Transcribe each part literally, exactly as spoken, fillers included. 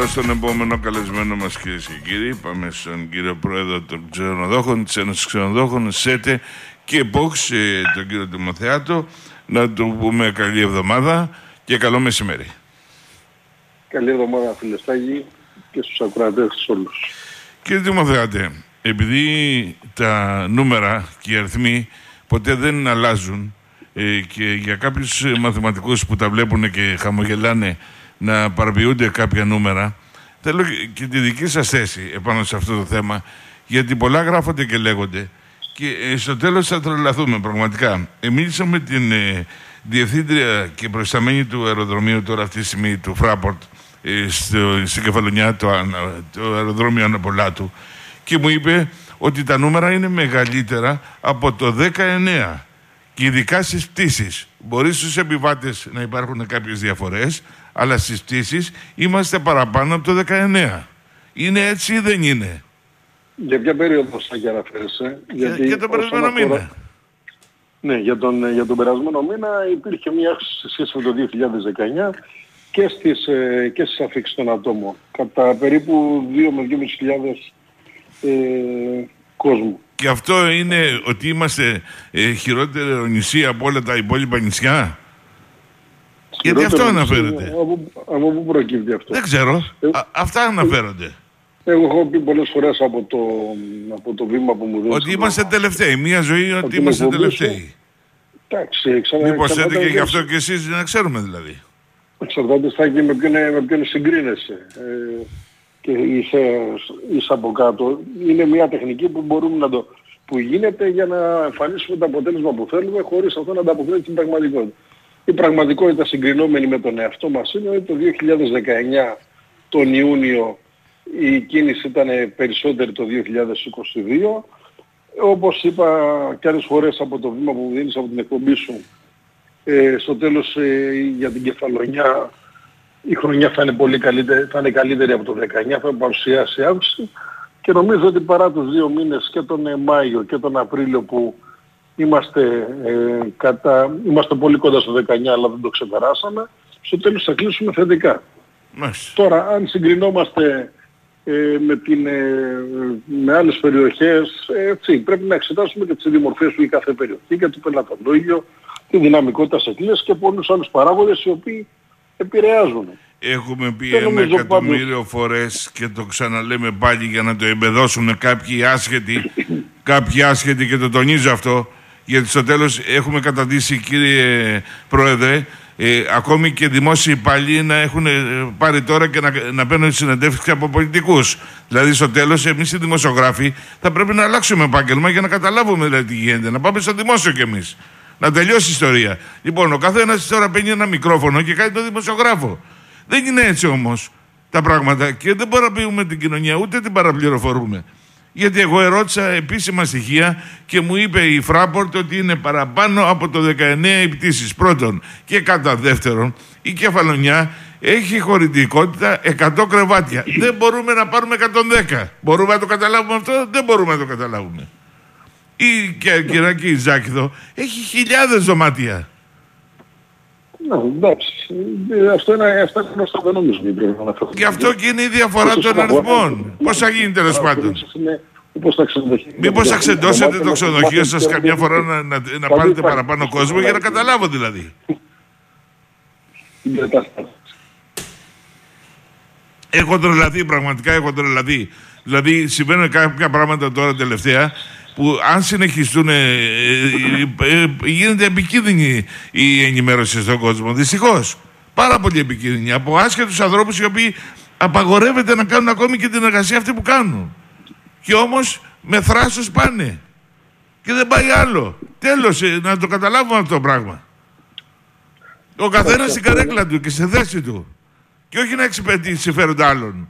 τώρα στον επόμενο καλεσμένο μας, κυρίες και κύριοι. Πάμε στον κύριο Πρόεδρο των Ξενοδόχων, της Ένωσης Ξενοδόχων, ΣΕΤΕ και ΠΟΞ, τον κύριο Τιμοθεάτο. Να του πούμε καλή εβδομάδα και καλό μεσημέρι. Καλή εβδομάδα, φίλε Στάγη, και στους ακροατές όλους. Κύριε Τιμοθεάτε, επειδή τα νούμερα και οι αριθμοί ποτέ δεν αλλάζουν ε, και για κάποιους μαθηματικούς που τα βλέπουν και χαμογελάνε να παραποιούνται κάποια νούμερα, θέλω και τη δική σας θέση επάνω σε αυτό το θέμα, γιατί πολλά γράφονται και λέγονται και ε, στο τέλος θα τρελαθούμε πραγματικά. Ε, μίλησα με την ε, διευθύντρια και προϊσταμένη του αεροδρομίου τώρα αυτή τη στιγμή, του Fraport, ε, στο, στην Κεφαλονιά, το, το αεροδρόμιο Αναπολάτου, και μου είπε ότι τα νούμερα είναι μεγαλύτερα από το δεκαεννέα και ειδικά στις πτήσεις. Μπορεί στους επιβάτες να υπάρχουν κάποιες διαφορές, αλλά στις πτήσεις είμαστε παραπάνω από το δεκαεννέα. Είναι έτσι ή δεν είναι? Για ποια περίοδο θα αναφέρεσαι? Για, για τον περασμένο μήνα. Αφορά... Ναι, για τον, για τον περασμένο μήνα υπήρχε μια αύξηση σε σχέση με το δύο χιλιάδες δεκαεννέα και στις, ε, και στις αφήξεις των ατόμων. Κατά περίπου δύο με δύο χιλιάδες ε, κόσμου. Και αυτό είναι ότι είμαστε ε, χειρότερο νησί από όλα τα υπόλοιπα νησιά? Γιατί αυτό αναφέρεται. Από, από πού προκύπτει αυτό? Δεν ξέρω. Ε, Α, αυτά αναφέρονται. Εγώ έχω πει πολλές φορές από το, από το βήμα που μου δίνει. Ότι είμαστε το... τελευταίοι. Μια ζωή ότι, ότι είμαστε τελευταίοι. Εντάξει, ξανά. Μήπως έτυχε γι' αυτό και εσείς να ξέρουμε δηλαδή. Εξαρτάται θα και με ποιον, με ποιον συγκρίνεσαι. Ε, και είσαι, είσαι από κάτω. Είναι μια τεχνική που μπορούμε να το... που γίνεται για να εμφανίσουμε το αποτέλεσμα που θέλουμε χωρίς αυτό να ανταποκρίνεται στην πραγματικότητα. Η πραγματικότητα συγκρινόμενη με τον εαυτό μας είναι ότι το δύο χιλιάδες δεκαεννέα τον Ιούνιο η κίνηση ήταν περισσότερη το δύο χιλιάδες είκοσι δύο. Όπως είπα και άλλες φορές από το βήμα που μου δίνεις από την εκπομπή σου, ε, στο τέλος ε, για την Κεφαλονιά η χρονιά θα είναι, πολύ καλύτερη, θα είναι καλύτερη από το δεκαεννέα, θα παρουσιάσει αύξηση και νομίζω ότι παρά τους δύο μήνες και τον ε, Μάιο και τον Απρίλιο που είμαστε, ε, κατά, είμαστε πολύ κοντά στο δεκαεννέα αλλά δεν το ξεπεράσαμε, στο τέλος θα κλείσουμε θετικά. Μάλιστα. Τώρα αν συγκρινόμαστε ε, με, την, ε, με άλλες περιοχές, ε, έτσι, πρέπει να εξετάσουμε και τις δημορφίες του η κάθε περιοχή και το πελατολόγιο, τη δυναμικότητα σε κλίες και πολλούς άλλους παράγοντες οι οποίοι επηρεάζουν. Έχουμε πει ένα εκατομμύριο πάντως φορές και το ξαναλέμε πάλι για να το εμπεδώσουν κάποιοι άσχετοι, κάποιοι άσχετοι και το τονίζω αυτό, γιατί στο τέλος έχουμε καταντήσει, κύριε Πρόεδρε, ε, ακόμη και δημόσιοι υπάλληλοι να έχουν πάρει τώρα και να, να παίρνουν συνεντεύξεις από πολιτικούς. Δηλαδή στο τέλος εμείς οι δημοσιογράφοι θα πρέπει να αλλάξουμε επάγγελμα για να καταλάβουμε δηλαδή τι γίνεται, να πάμε στο δημόσιο κι εμείς. Να τελειώσει η ιστορία. Λοιπόν, ο καθένας τώρα παίρνει ένα μικρόφωνο και κάνει τον δημοσιογράφο. Δεν είναι έτσι όμως τα πράγματα και δεν παραποιούμε την κοινωνία, ούτε την παραπληροφορούμε. Γιατί εγώ ερώτησα επίσημα στοιχεία και μου είπε η Fraport ότι είναι παραπάνω από το δεκαεννέα οι πτήσεις. Πρώτον. Και κατά δεύτερον, η Κεφαλονιά έχει χωρητικότητα εκατό κρεβάτια. Δεν μπορούμε να πάρουμε εκατόν δέκα. Μπορούμε να το καταλάβουμε αυτό? Δεν μπορούμε να το καταλάβουμε. Η Κερκυράκη η Ζάκηδο έχει χιλιάδες δωμάτια. Ναι, εντάξει. Αυτό είναι, αυτό είναι γνωστό, δεν νομίζω. Γι' αυτό και είναι η διαφορά των αριθμών. Πώς θα γίνει τέλος πάντων? Μήπως θα ξεντώσετε το ξενοδοχείο σας καμιά φορά να, να, να πάρετε παραπάνω κόσμο για να καταλάβω δηλαδή. Έχω τρελαθεί, πραγματικά έχω τρελαθεί. Δηλαδή συμβαίνουν κάποια πράγματα τώρα τελευταία που αν συνεχιστούν ε, ε, ε, γίνεται επικίνδυνη η ενημέρωση στον κόσμο. Δυστυχώς. Πάρα πολύ επικίνδυνη. Από άσχετους ανθρώπους οι οποίοι απαγορεύεται να κάνουν ακόμη και την εργασία αυτή που κάνουν. Και όμως με θράσος πάνε. Και δεν πάει άλλο. Τέλος, ε, να το καταλάβουμε αυτό το πράγμα. Ο καθένας στην καρέκλα του και στη θέση του. Και όχι να εξυπηρετεί συμφέροντα άλλων.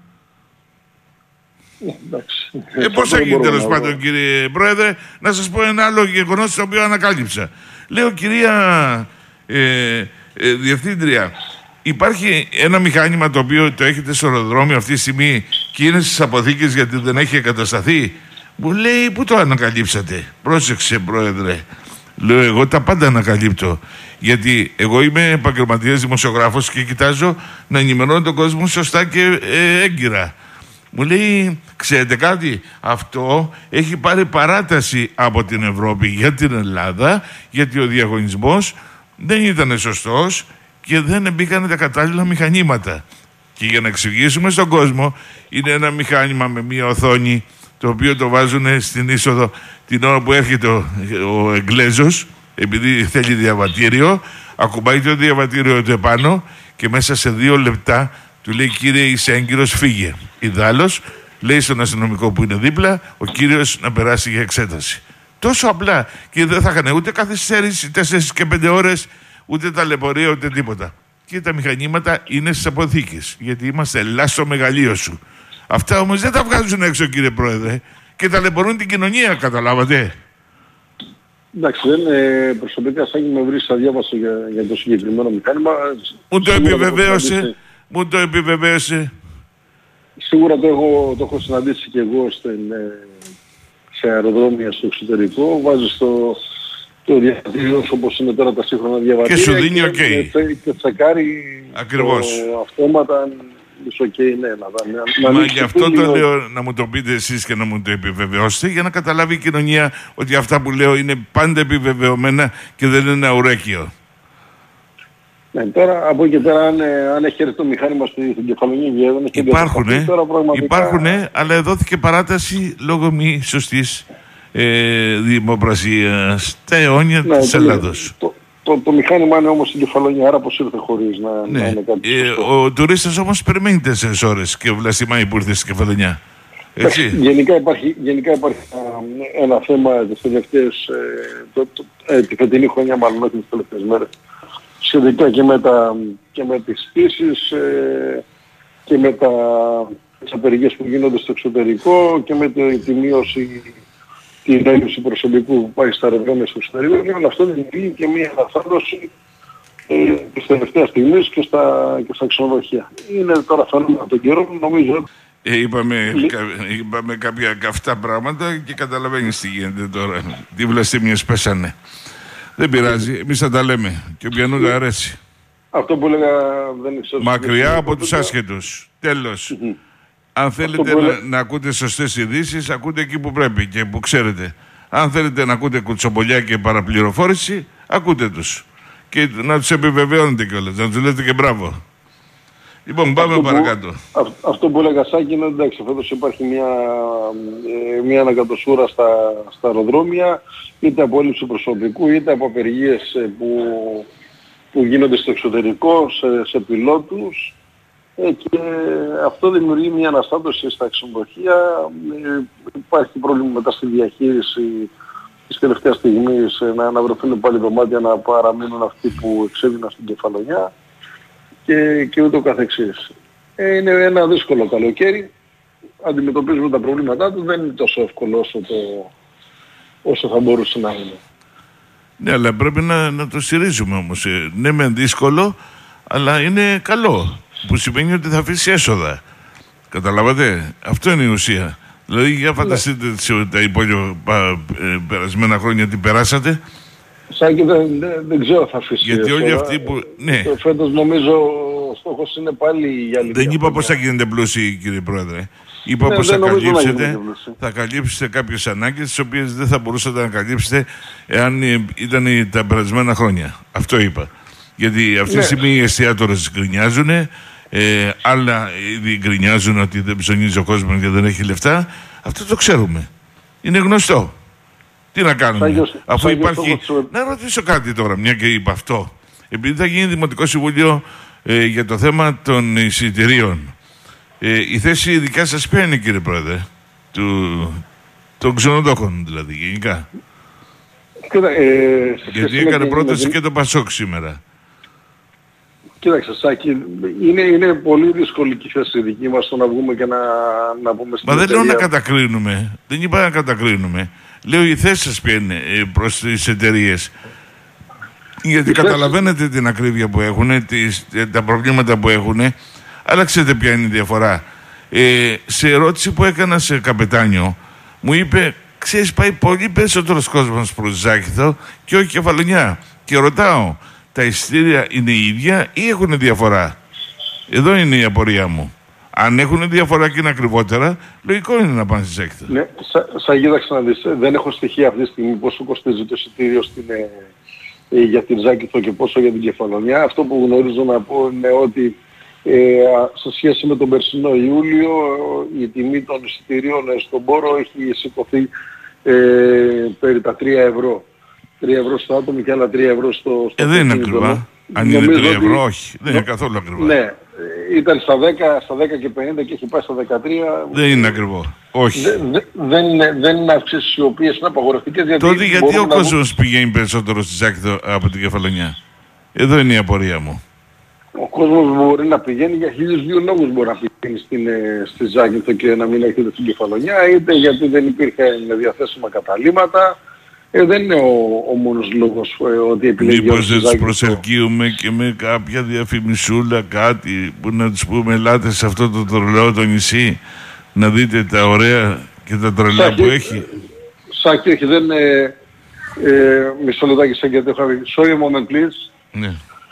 Ε, πώς θα γίνει τέλος πάντων, κύριε Πρόεδρε? Να σας πω ένα άλλο γεγονός το οποίο ανακάλυψα. Λέω, κυρία ε, ε, Διευθύντρια, υπάρχει ένα μηχάνημα το οποίο το έχετε στο αεροδρόμιο αυτή τη στιγμή και είναι στις αποθήκες γιατί δεν έχει εγκατασταθεί? Μου λέει, πού το ανακαλύψατε? Πρόσεξε, Πρόεδρε. Λέω, εγώ τα πάντα ανακαλύπτω. Γιατί εγώ είμαι επαγγελματίας δημοσιογράφος και κοιτάζω να ενημερώνω τον κόσμο σωστά και ε, έγκυρα. Μου λέει, ξέρετε κάτι, αυτό έχει πάρει παράταση από την Ευρώπη για την Ελλάδα, γιατί ο διαγωνισμός δεν ήταν σωστός και δεν μπήκαν τα κατάλληλα μηχανήματα. Και για να εξηγήσουμε στον κόσμο, είναι ένα μηχάνημα με μία οθόνη, το οποίο το βάζουν στην είσοδο την ώρα που έρχεται ο, ο Εγγλέζος, επειδή θέλει διαβατήριο, ακουμπάει το διαβατήριο του επάνω και μέσα σε δύο λεπτά του λέει, κύριε, είσαι έγκυρος, φύγε. Ιδάλλως, λέει στον αστυνομικό που είναι δίπλα, ο κύριος να περάσει για εξέταση. Τόσο απλά. Και δεν θα είχαν ούτε καθυστέρηση τέσσερις και πέντε ώρες, ούτε ταλαιπωρία, ούτε τίποτα. Και τα μηχανήματα είναι στις αποθήκες, γιατί είμαστε ελά στο μεγαλείο σου. Αυτά όμως δεν τα βγάζουν έξω, κύριε Πρόεδρε, και ταλαιπωρούν την κοινωνία, καταλάβατε. Εντάξει, δεν, ε, προσωπικά σαν με βρει στα διάβασα για, για το συγκεκριμένο μηχάνημα. Μου το επιβεβαίωσε. Μου το επιβεβαίωσε. Σίγουρα το έχω, το έχω συναντήσει και εγώ στην, σε αεροδρόμια στο εξωτερικό. Βάζεις το, το διαβατήριο όπως είναι τώρα τα σύγχρονα διαβατήρια. Και σου δίνει οκ. Okay. Και, και τσεκάρει ακριβώς το αυτόματα. Οκ, okay, ναι, να, να, Μα γι' αυτό το λίγο... λέω να μου το πείτε εσείς και να μου το επιβεβαιώσετε, για να καταλάβει η κοινωνία ότι αυτά που λέω είναι πάντα επιβεβαιωμένα και δεν είναι αουρέκιο. Ναι, τώρα από εκεί πέρα αν, αν έχει έρθει το μηχάνημα στην Κεφαλονία δεν έχει Υπάρχουνε, πραγματικά... υπάρχουνε, αλλά δόθηκε παράταση λόγω μη σωστής ε, δημοπρασίας στα αιώνια ναι, της Ελλάδος. Το, το, το μηχάνημα είναι όμως στην Κεφαλονία, άρα πως ήρθε χωρίς να, ναι. να είναι κάτι ε, Ο τουρίστας όμως περιμένει τέσσερις ώρες και βλαστημάει που ήρθε στην Κεφαλονιά. Έτσι. Γενικά υπάρχει, γενικά υπάρχει α, ένα θέμα τις τελευταίες, ε, το, το, ε, τη φετινή χρονιά μάλλον, όχι τις τελευταίες μέρες, σχετικά και με, τα, και με τις πτήσεις ε, και με τα, τις απεργίες που γίνονται στο εξωτερικό και με τη, τη μείωση, την έλλειψη προσωπικού που πάει στα αεροδρόμια στο εξωτερικό, και όλο αυτό δημιουργεί και μια αναστάτωση ε, της τελευταίας στιγμής και στα, και στα ξενοδοχεία. Είναι τώρα φαινόμενα των καιρών, νομίζω. Ε, είπαμε, κα, είπαμε κάποια καυτά πράγματα και καταλαβαίνεις τι γίνεται τώρα. Τι βλαστήμιες πέσανε. Δεν πειράζει, εμείς θα τα λέμε και ποιανού τα αρέσει. Αυτό που έλεγα δεν ξέρω. Μακριά από τους άσχετους. Τέλος. Mm-hmm. Αν θέλετε να, να ακούτε σωστές ειδήσεις, ακούτε εκεί που πρέπει και που ξέρετε. Αν θέλετε να ακούτε κουτσομπολιά και παραπληροφόρηση, ακούτε τους. Και να τους επιβεβαιώνετε κιόλας, να τους λέτε και μπράβο. Λοιπόν, πάμε αυτό παρακάτω. Που, α, αυτό που έλεγα Σάκη είναι εντάξει, φέτος υπάρχει μια, ε, μια ανακατοσούρα στα, στα αεροδρόμια, είτε από έλλειψη προσωπικού, είτε από απεργίες ε, που, που γίνονται στο εξωτερικό, σε, σε πιλότους. Ε, και αυτό δημιουργεί μια αναστάτωση στα ξενοδοχεία. Ε, υπάρχει πρόβλημα μετά στη διαχείριση της τελευταίας στιγμής, ε, να, να βρεθούν πάλι δωμάτια να παραμείνουν αυτοί που εξέβηναν στην Κεφαλονιά. Και, και ούτω καθεξής. Ε, είναι ένα δύσκολο καλοκαίρι. Αντιμετωπίζουμε τα προβλήματά του. Δεν είναι τόσο εύκολο όσο, το, όσο θα μπορούσε να είναι. Ναι, αλλά πρέπει να, να το στηρίζουμε όμως. Ε, ναι, μεν δύσκολο, αλλά είναι καλό. Που σημαίνει ότι θα αφήσει έσοδα. Καταλάβατε. Αυτό είναι η ουσία. Δηλαδή, για φανταστείτε ναι. τα υπόλοιπα ε, περασμένα χρόνια τι περάσατε. Σάκη δεν, δεν, δεν ξέρω θα αφήσει. Γιατί όλοι αυτοί που... Ναι. Το φέτος νομίζω ο στόχος είναι πάλι για άλλη. Δεν είπα πώς θα γίνετε πλούσιοι, κύριε Πρόεδρε. Είπα ναι, πως θα καλύψετε, θα καλύψετε κάποιες ανάγκες τις οποίες δεν θα μπορούσατε να καλύψετε εάν ήταν τα περασμένα χρόνια. Αυτό είπα. Γιατί αυτή τη ναι. στιγμή οι εστιατόρες γκρινιάζουν, ε, άλλα ήδη γκρινιάζουν ότι δεν ψωνίζει ο κόσμος και δεν έχει λεφτά. Αυτό το ξέρουμε. Είναι γνωστό. Τι να κάνουμε, Σάγιος, αφού Σάγιος υπάρχει... Στόχος... Να ρωτήσω κάτι τώρα, μια και είπα αυτό. Επειδή θα γίνει Δημοτικό Συμβούλιο ε, για το θέμα των εισιτηρίων. Ε, η θέση δικά σας ποια είναι, κύριε Πρόεδρε, του, των ξενοδόχων δηλαδή, γενικά. Κοίτα, ε, γιατί έκανε πρόταση με... και το Πασόκ σήμερα. Κοίταξε, Σάκη, είναι, είναι πολύ δύσκολη η θέση δική μας το να βγούμε και να, να πούμε στην Μα δεν εταιρεία. λέω να κατακρίνουμε. Δεν είπα να κατακρίνουμε. Λέω η θέση σας ποια είναι προς τις εταιρείες. Γιατί η καταλαβαίνετε θέση... την ακρίβεια που έχουν, τις, τα προβλήματα που έχουν. Αλλά ξέρετε ποια είναι η διαφορά. Ε, σε ερώτηση που έκανα σε καπετάνιο, μου είπε, ξέρεις, πάει πολύ περισσότερος κόσμος προς Ζάκυνθο και όχι Κεφαλονιά. Και ρωτάω, τα εισιτήρια είναι η ίδια ή έχουν διαφορά? Εδώ είναι η απορία μου. Αν έχουν διαφορά και είναι ακριβότερα, λογικό είναι να πάνε στη Ζάκυνθο. Ναι, σα, σα κοίταξε να δεις, δεν έχω στοιχεία αυτή τη στιγμή πόσο κοστίζει το εισιτήριο στην, ε, ε, για την Ζάκυνθο και πόσο για την Κεφαλονιά. Αυτό που γνωρίζω να πω είναι ότι ε, σε σχέση με τον περσινό Ιούλιο η τιμή των εισιτηρίων στον πόρο έχει σηκωθεί ε, περί τα τρία ευρώ. τρία ευρώ στο άτομο και άλλα τρία ευρώ στο... στο ε, δεν είναι ακριβά. Αν είναι τρία ευρώ, ότι... όχι. Δεν είναι καθόλου ακριβά. Ναι. Ήταν στα δέκα, στα δέκα και πενήντα και έχει πάει στα δεκατρία. Δεν είναι ακριβό. Όχι. Δε, δε, δεν, είναι, δεν είναι αυξήσεις οι οποίες είναι απαγορευτικές. Γιατί τότε γιατί ο κόσμος να... πηγαίνει περισσότερο στη Ζάκυνθο από την Κεφαλονιά? Εδώ είναι η απορία μου. Ο κόσμος μπορεί να πηγαίνει για χίλιους δύο λόγους. Μπορεί να πηγαίνει στην, στη Ζάκυνθο και να μην έρχεται στην Κεφαλονιά, είτε γιατί δεν υπήρχαν διαθέσιμα καταλύματα. Ε, δεν είναι ο, ο μόνος λόγος ε, ότι επιλέγει. Μήπως δεν τους προσελκύουμε και με κάποια διαφημισούλα, κάτι που να τους πούμε ελάτε σε αυτό το τρελό το νησί να δείτε τα ωραία και τα τρελά Σάκη, που έχει. Σάκη, όχι, δεν είναι... Ε, μισό λεπτάκι σαν γιατί έχω πει. Sorry a moment please. Ναι.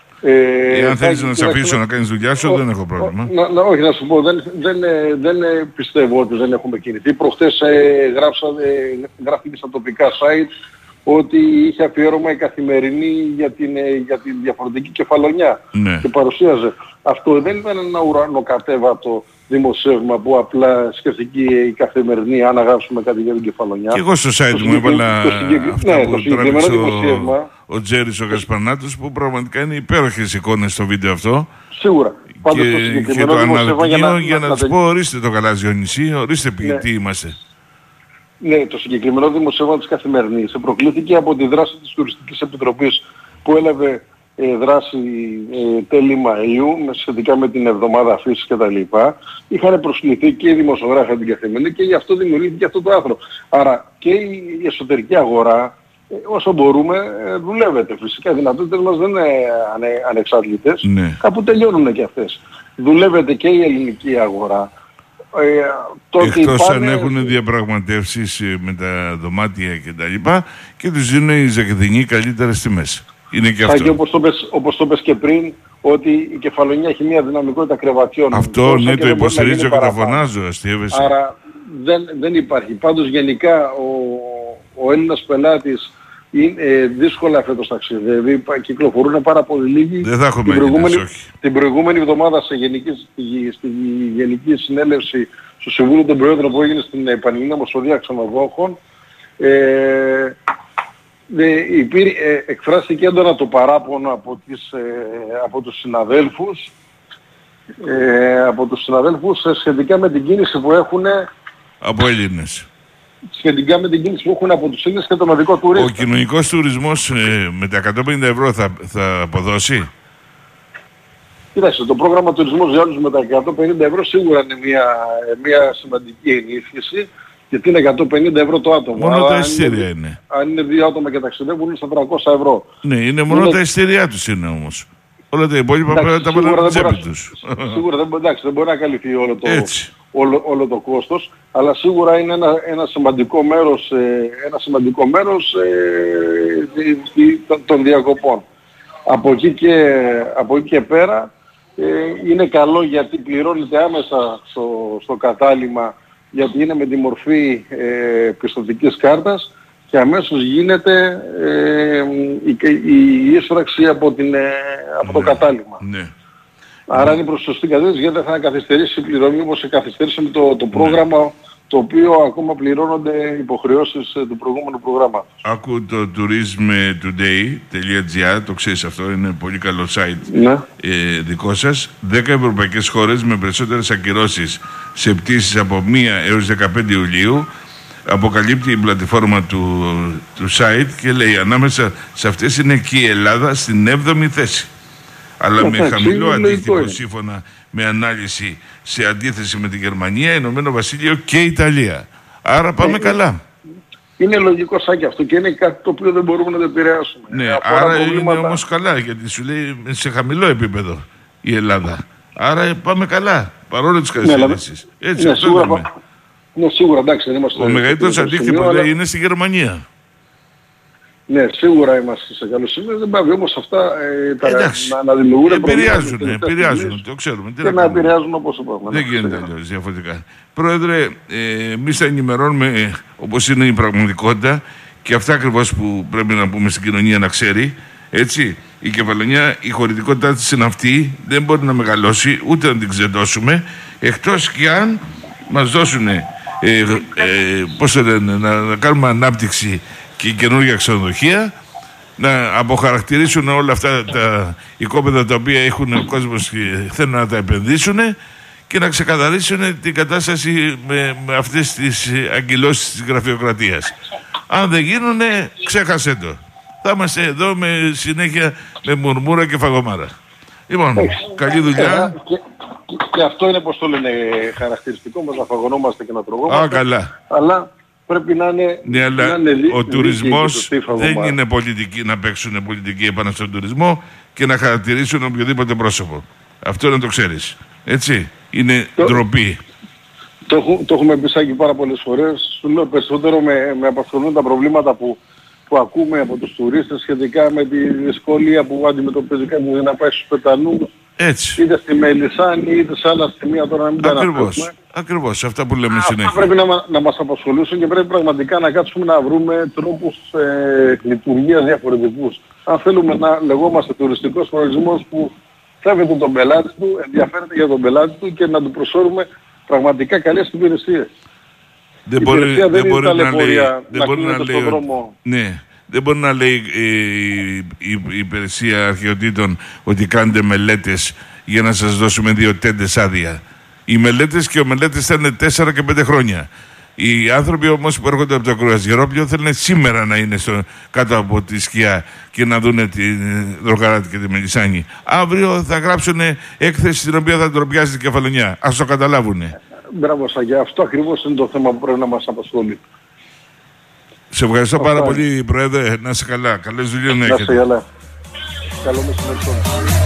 Ε, Εάν θέλεις να σε αφήσω να κάνεις δουλειά σου, ο, δεν έχω πρόβλημα. Ο, να, να, όχι, να σου πω, δεν, δεν, δεν, δεν πιστεύω ότι δεν έχουμε κινηθεί. Προχτές ε, γράψα, ε, γράφηκε στα τοπικά site ότι είχε αφιέρωμα η Καθημερινή για την, ε, για την διαφορετική Κεφαλονιά. Ναι. Και παρουσίαζε. Αυτό δεν ήταν ένα ουρανοκατέβατο δημοσίευμα που απλά σκεφτική η Καθημερινή αν γράψουμε κάτι για την Κεφαλονιά. Και εγώ στο site μου έβαλα αυτά ναι, που τράβηξε ο, ο Τζέρης ο Γασπανάτος, που πραγματικά είναι υπέροχες εικόνες στο βίντεο αυτό. Σίγουρα. Και, το και το αναδεικνύω για να, για να, να τους πω, ορίστε το γαλάζιο νησί, ορίστε ναι. τι είμαστε. Ναι, το συγκεκριμένο δημοσίευμα της Καθημερινής προκλήθηκε από τη δράση της Τουριστικής Επιτροπής που έλαβε ε, δράση ε, τέλη Μαΐου σχετικά με την εβδομάδα φύσης κτλ. Είχαν προσκληθεί και οι δημοσιογράφοι από την Καθημερινή και γι' αυτό δημιουργήθηκε αυτό το άρθρο. Άρα και η εσωτερική αγορά ε, όσο μπορούμε ε, δουλεύεται. Φυσικά οι δυνατότητες μας δεν είναι ανε, ανεξάρτητες. Ναι. Κάπου τελειώνουν και αυτές. Δουλεύεται και η ελληνική αγορά. Ε, Εκτός πάνε... αν έχουν διαπραγματεύσεις με τα δωμάτια και τα λοιπά και τους δίνουν οι Ζακυνθινοί καλύτερες τιμές. Είναι και αυτό. Και όπως το πες, όπως το πες και πριν, ότι η Κεφαλονιά έχει μια δυναμικότητα κρεβατιών. Αυτό ναι, το υποστηρίζω και το φωνάζω, αστείευεσαι. Άρα δεν, δεν υπάρχει. Πάντως γενικά ο, ο Έλληνας πελάτης είναι ε, δύσκολα φέτος ταξιδεύει, κυκλοφορούν πάρα πολύ λίγοι. Δεν θα έχουμε την προηγούμενη, όχι. Την προηγούμενη εβδομάδα σε γενική, στη, στη Γενική Συνέλευση στο Συμβούλιο των Προέδρων που έγινε στην Πανελλήνια Ομοσπονδία Ξενοδόχων ε, ε, υπήρ, ε, εκφράστηκε έντονα το παράπονο από, τις, ε, από τους συναδέλφους ε, από τους συναδέλφους ε, σχετικά με την κίνηση που έχουν από Έλληνες. Σχετικά με την κίνηση που έχουν από τους Έλληνες και τον οδικό τουρίστα. Ο κοινωνικός τουρισμός ε, με τα εκατόν πενήντα ευρώ θα, θα αποδώσει. Κοιτάξτε, το πρόγραμμα τουρισμός για όλους με τα εκατόν πενήντα ευρώ σίγουρα είναι μια, μια σημαντική ενίσχυση, γιατί είναι εκατόν πενήντα ευρώ το άτομο. Μόνο τα εισιτήρια είναι, είναι. Αν είναι δύο άτομα και ταξιδεύουν είναι στα τριακόσια ευρώ. Ναι, είναι μόνο είναι... τα εισιτήριά τους είναι όμως. Όλα τα υπόλοιπα πρέπει να τα πάρουν από την τσέπη τους. Σίγουρα δεν, εντάξει, δεν μπορεί να καλυφθεί όλο το, όλο, όλο το κόστος, αλλά σίγουρα είναι ένα, ένα σημαντικό μέρος, ε, ένα σημαντικό μέρος ε, των, των διακοπών. Από εκεί και, από εκεί και πέρα ε, είναι καλό γιατί πληρώνεται άμεσα στο, στο κατάλημα, γιατί είναι με τη μορφή ε, πιστωτικής κάρτας και αμέσως γίνεται ε, η, η, η ίσπραξη από, την, ε, από ναι, το κατάλημα. Ναι. Άρα είναι προς σωστή κατεύθυνση γιατί δεν θα καθυστερήσει η πληρωμή όπως καθυστέρησε με το, το πρόγραμμα ναι, το οποίο ακόμα πληρώνονται υποχρεώσεις του προηγούμενου προγράμματος. Άκου το tourism today τελεία gr, το ξέρεις αυτό, είναι πολύ καλό site ναι, ε, δικό σας. δέκα ευρωπαϊκές χώρες με περισσότερες ακυρώσεις σε πτήσεις από μία έως δεκαπέντε Ιουλίου. Αποκαλύπτει η πλατφόρμα του, του site και λέει ανάμεσα σε αυτές είναι και η Ελλάδα στην έβδομη θέση. Αλλά με χαμηλό αντίκτυπο σύμφωνα με ανάλυση σε αντίθεση με τη Γερμανία, Ηνωμένο Βασίλειο και Ιταλία. Άρα πάμε ε, καλά. Είναι λογικό σαν και αυτό και είναι κάτι το οποίο δεν μπορούμε να το επηρεάσουμε. Ναι, άρα προβλήματα... είναι όμως καλά γιατί σου λέει σε χαμηλό επίπεδο η Ελλάδα. Άρα πάμε καλά παρόλο τις καθυστερήσεις. Ναι, Έτσι, ναι, αυτό σίγουρα, πα... Ναι, σίγουρα, εντάξει, δεν είμαστε... Ο μεγαλύτερος αντίκτυπος αλλά... είναι στη Γερμανία. Ναι, σίγουρα είμαστε σε καλό σημείο. Δεν πάει όμως αυτά ε, τα, να, να δημιουργούν επηρεάζουν, επηρεάζουν, το ξέρουμε. Και να επηρεάζουν όπως είπαμε. Δεν γίνεται αλλιώς διαφορετικά. Πρόεδρε, ε, εμείς θα ενημερώνουμε ε, όπως είναι η πραγματικότητα και αυτά ακριβώς που πρέπει να πούμε στην κοινωνία να ξέρει. Έτσι, η Κεφαλονιά, η χωρητικότητά της είναι αυτή, δεν μπορεί να μεγαλώσει ούτε να την ξεντώσουμε, εκτός και αν μας δώσουν, ε, ε, πώς το λένε, να, να κάνουμε ανάπτυξη και καινούργια ξενοδοχεία, να αποχαρακτηρίσουν όλα αυτά τα οικόπεδα τα οποία έχουν ο κόσμος και θέλουν να τα επενδύσουν και να ξεκαθαρίσουν την κατάσταση με, με αυτές τις αγκυλώσεις της γραφειοκρατίας. Αν δεν γίνουνε, ξέχασέ το. Θα είμαστε εδώ με συνέχεια με μουρμούρα και φαγωμάρα. Λοιπόν, καλή δουλειά. Και, και, και αυτό είναι, πώς το λένε, χαρακτηριστικό μας, να φαγωνόμαστε και να τρογόμαστε. Α, καλά. Αλλά πρέπει να είναι... Ναι, αλλά να είναι ο τουρισμός δεν είναι πολιτική, να παίξουν πολιτική επάνω στον τουρισμό και να χαρακτηρίσουν οποιοδήποτε πρόσωπο. Αυτό να το ξέρεις. Έτσι. Είναι το, ντροπή. Το, το έχουμε πει Σάκη πάρα πολλές φορές. Σου λέω περισσότερο με, με απασχολούν τα προβλήματα που, που ακούμε από τους τουρίστες σχετικά με τη δυσκολία που αντιμετωπίζει κάποιος να πάει στους Πετανούς. Έτσι. Είτε στη Μελισσάνη είτε σε άλλα σημεία, τώρα να μην τα αναφέρουμε. Ακριβώς, αυτά που λέμε συνέχεια. Αυτά πρέπει να, να μας απασχολήσουν και πρέπει πραγματικά να κάτσουμε να βρούμε τρόπους ε, λειτουργίας διαφορετικούς. Αν θέλουμε να λεγόμαστε τουριστικός προορισμός που σέβεται τον πελάτη του, ενδιαφέρεται για τον πελάτη του και να του προσφέρουμε πραγματικά καλές υπηρεσίες. Δεν η μπορεί, δεν δεν μπορεί να λέει, δεν μπορεί να λέει, δρόμο. Ναι. Δεν μπορεί να λέει ε, η, η, η υπηρεσία αρχαιοτήτων ότι κάνετε μελέτες για να σας δώσουμε δύο τέντες άδεια. Οι μελέτες και ο μελέτες θα είναι τέσσερα και πέντε χρόνια. Οι άνθρωποι όμως που έρχονται από το κρουαζιερόπλαιο θέλουν σήμερα να είναι στο, κάτω από τη σκιά και να δουν τη Δρογαράτη και τη Μελισσάνη. Αύριο θα γράψουν έκθεση στην οποία θα ντροπιάσει την Κεφαλονιά. Ας το καταλάβουνε. Μπράβο Σαγιά, αυτό ακριβώς είναι το θέμα που πρέπει να μας απασχολεί. Σε ευχαριστώ πάρα πολύ, Πρόεδρε. Να είσαι καλά. Καλές δουλειές να έχετε. Να είσαι καλά. Καλό μεσημέρι.